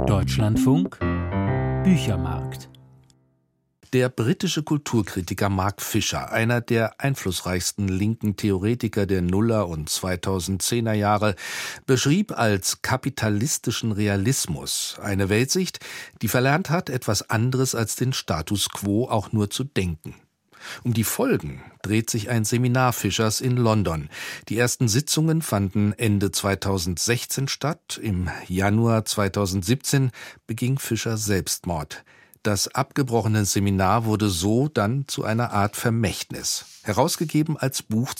Deutschlandfunk Büchermarkt. Der britische Kulturkritiker Mark Fisher, einer der einflussreichsten linken Theoretiker der Nuller- und 2010er Jahre, beschrieb als kapitalistischen Realismus eine Weltsicht, die verlernt hat, etwas anderes als den Status quo auch nur zu denken. Um die Folgen dreht sich ein Seminar Fischers in London. Die ersten Sitzungen fanden Ende 2016 statt. Im Januar 2017 beging Fischer Selbstmord. Das abgebrochene Seminar wurde so dann zu einer Art Vermächtnis, herausgegeben als Buch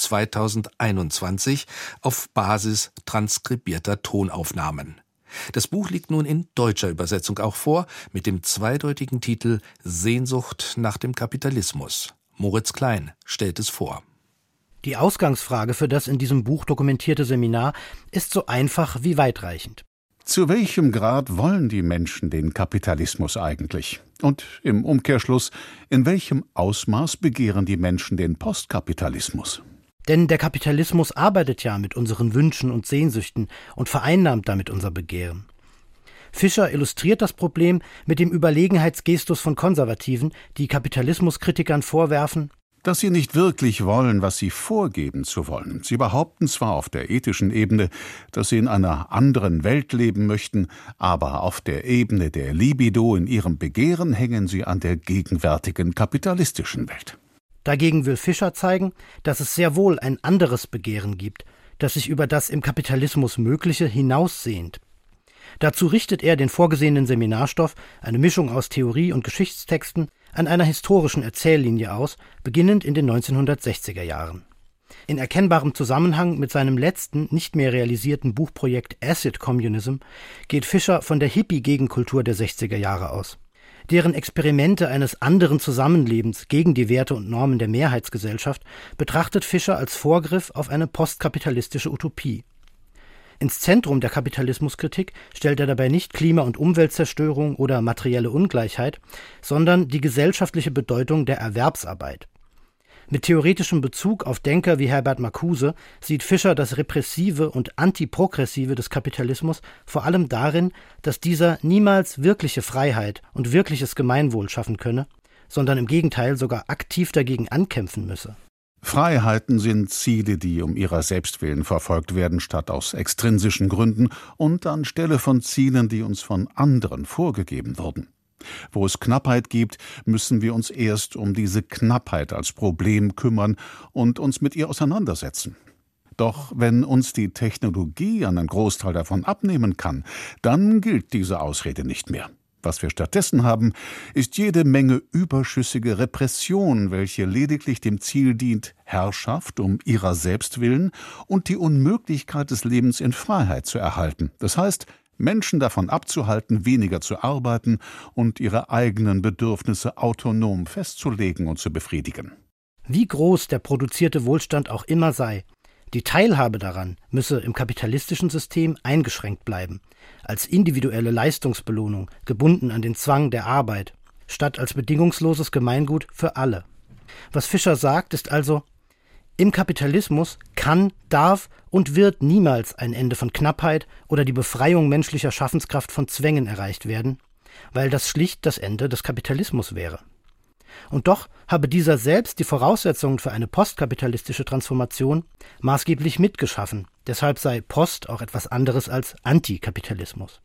2021 auf Basis transkribierter Tonaufnahmen. Das Buch liegt nun in deutscher Übersetzung auch vor, mit dem zweideutigen Titel Sehnsucht nach dem Kapitalismus. Moritz Klein stellt es vor. Die Ausgangsfrage für das in diesem Buch dokumentierte Seminar ist so einfach wie weitreichend. Zu welchem Grad wollen die Menschen den Kapitalismus eigentlich? Und im Umkehrschluss, in welchem Ausmaß begehren die Menschen den Postkapitalismus? Denn der Kapitalismus arbeitet ja mit unseren Wünschen und Sehnsüchten und vereinnahmt damit unser Begehren. Fischer illustriert das Problem mit dem Überlegenheitsgestus von Konservativen, die Kapitalismuskritikern vorwerfen, dass sie nicht wirklich wollen, was sie vorgeben zu wollen. Sie behaupten zwar auf der ethischen Ebene, dass sie in einer anderen Welt leben möchten, aber auf der Ebene der Libido in ihrem Begehren hängen sie an der gegenwärtigen kapitalistischen Welt. Dagegen will Fischer zeigen, dass es sehr wohl ein anderes Begehren gibt, das sich über das im Kapitalismus Mögliche hinaussehnt. Dazu richtet er den vorgesehenen Seminarstoff, eine Mischung aus Theorie und Geschichtstexten, an einer historischen Erzähllinie aus, beginnend in den 1960er Jahren. In erkennbarem Zusammenhang mit seinem letzten, nicht mehr realisierten Buchprojekt Acid Communism geht Fischer von der Hippie-Gegenkultur der 60er Jahre aus. Deren Experimente eines anderen Zusammenlebens gegen die Werte und Normen der Mehrheitsgesellschaft betrachtet Fischer als Vorgriff auf eine postkapitalistische Utopie. Ins Zentrum der Kapitalismuskritik stellt er dabei nicht Klima- und Umweltzerstörung oder materielle Ungleichheit, sondern die gesellschaftliche Bedeutung der Erwerbsarbeit. Mit theoretischem Bezug auf Denker wie Herbert Marcuse sieht Fischer das Repressive und Antiprogressive des Kapitalismus vor allem darin, dass dieser niemals wirkliche Freiheit und wirkliches Gemeinwohl schaffen könne, sondern im Gegenteil sogar aktiv dagegen ankämpfen müsse. Freiheiten sind Ziele, die um ihrer selbst willen verfolgt werden, statt aus extrinsischen Gründen und anstelle von Zielen, die uns von anderen vorgegeben wurden. Wo es Knappheit gibt, müssen wir uns erst um diese Knappheit als Problem kümmern und uns mit ihr auseinandersetzen. Doch wenn uns die Technologie einen Großteil davon abnehmen kann, dann gilt diese Ausrede nicht mehr. Was wir stattdessen haben, ist jede Menge überschüssige Repression, welche lediglich dem Ziel dient, Herrschaft um ihrer selbst willen und die Unmöglichkeit des Lebens in Freiheit zu erhalten. Das heißt, Menschen davon abzuhalten, weniger zu arbeiten und ihre eigenen Bedürfnisse autonom festzulegen und zu befriedigen. Wie groß der produzierte Wohlstand auch immer sei, die Teilhabe daran müsse im kapitalistischen System eingeschränkt bleiben, als individuelle Leistungsbelohnung, gebunden an den Zwang der Arbeit, statt als bedingungsloses Gemeingut für alle. Was Fischer sagt, ist also, im Kapitalismus kann, darf und wird niemals ein Ende von Knappheit oder die Befreiung menschlicher Schaffenskraft von Zwängen erreicht werden, weil das schlicht das Ende des Kapitalismus wäre. Und doch habe dieser selbst die Voraussetzungen für eine postkapitalistische Transformation maßgeblich mitgeschaffen. Deshalb sei Post auch etwas anderes als Antikapitalismus.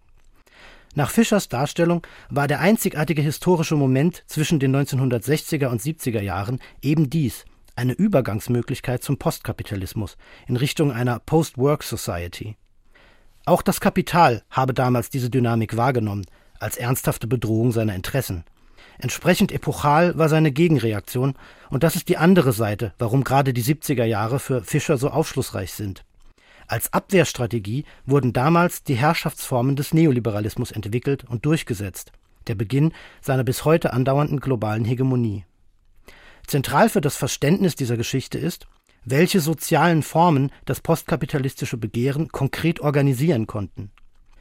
Nach Fischers Darstellung war der einzigartige historische Moment zwischen den 1960er und 70er Jahren eben dies, eine Übergangsmöglichkeit zum Postkapitalismus in Richtung einer Post-Work-Society. Auch das Kapital habe damals diese Dynamik wahrgenommen, als ernsthafte Bedrohung seiner Interessen. Entsprechend epochal war seine Gegenreaktion, und das ist die andere Seite, warum gerade die 70er Jahre für Fischer so aufschlussreich sind. Als Abwehrstrategie wurden damals die Herrschaftsformen des Neoliberalismus entwickelt und durchgesetzt, der Beginn seiner bis heute andauernden globalen Hegemonie. Zentral für das Verständnis dieser Geschichte ist, welche sozialen Formen das postkapitalistische Begehren konkret organisieren konnten.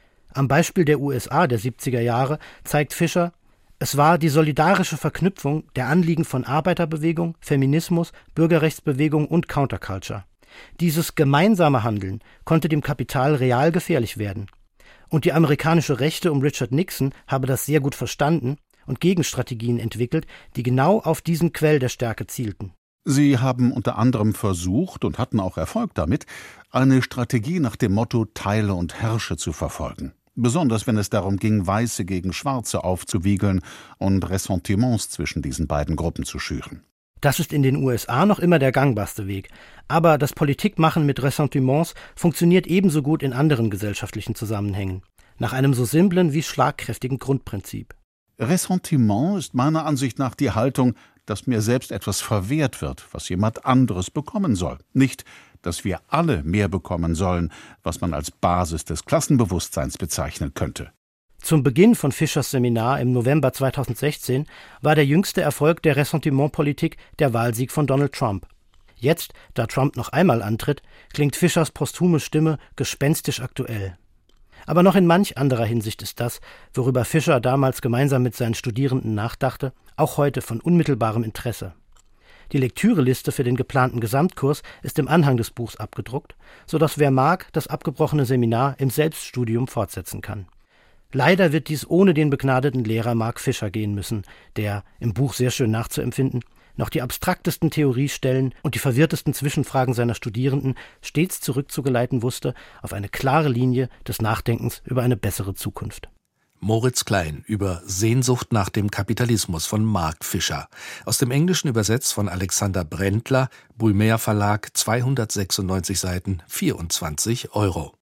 Am Beispiel der USA der 70er Jahre zeigt Fischer, es war die solidarische Verknüpfung der Anliegen von Arbeiterbewegung, Feminismus, Bürgerrechtsbewegung und Counterculture. Dieses gemeinsame Handeln konnte dem Kapital real gefährlich werden. Und die amerikanische Rechte um Richard Nixon habe das sehr gut verstanden und Gegenstrategien entwickelt, die genau auf diesen Quell der Stärke zielten. Sie haben unter anderem versucht und hatten auch Erfolg damit, eine Strategie nach dem Motto »Teile und herrsche« zu verfolgen. Besonders wenn es darum ging, Weiße gegen Schwarze aufzuwiegeln und Ressentiments zwischen diesen beiden Gruppen zu schüren. Das ist in den USA noch immer der gangbarste Weg. Aber das Politikmachen mit Ressentiments funktioniert ebenso gut in anderen gesellschaftlichen Zusammenhängen. Nach einem so simplen wie schlagkräftigen Grundprinzip. Ressentiment ist meiner Ansicht nach die Haltung, dass mir selbst etwas verwehrt wird, was jemand anderes bekommen soll. Nicht, dass wir alle mehr bekommen sollen, was man als Basis des Klassenbewusstseins bezeichnen könnte. Zum Beginn von Fischers Seminar im November 2016 war der jüngste Erfolg der Ressentimentpolitik der Wahlsieg von Donald Trump. Jetzt, da Trump noch einmal antritt, klingt Fischers posthume Stimme gespenstisch aktuell. Aber noch in manch anderer Hinsicht ist das, worüber Fischer damals gemeinsam mit seinen Studierenden nachdachte, auch heute von unmittelbarem Interesse. Die Lektüreliste für den geplanten Gesamtkurs ist im Anhang des Buchs abgedruckt, sodass wer mag, das abgebrochene Seminar im Selbststudium fortsetzen kann. Leider wird dies ohne den begnadeten Lehrer Mark Fischer gehen müssen, der, im Buch sehr schön nachzuempfinden, noch die abstraktesten Theoriestellen und die verwirrtesten Zwischenfragen seiner Studierenden stets zurückzugeleiten wusste auf eine klare Linie des Nachdenkens über eine bessere Zukunft. Moritz Klein über Sehnsucht nach dem Kapitalismus von Mark Fischer. Aus dem Englischen übersetzt von Alexander Brendler, Brumaire Verlag, 296 Seiten, 24 €.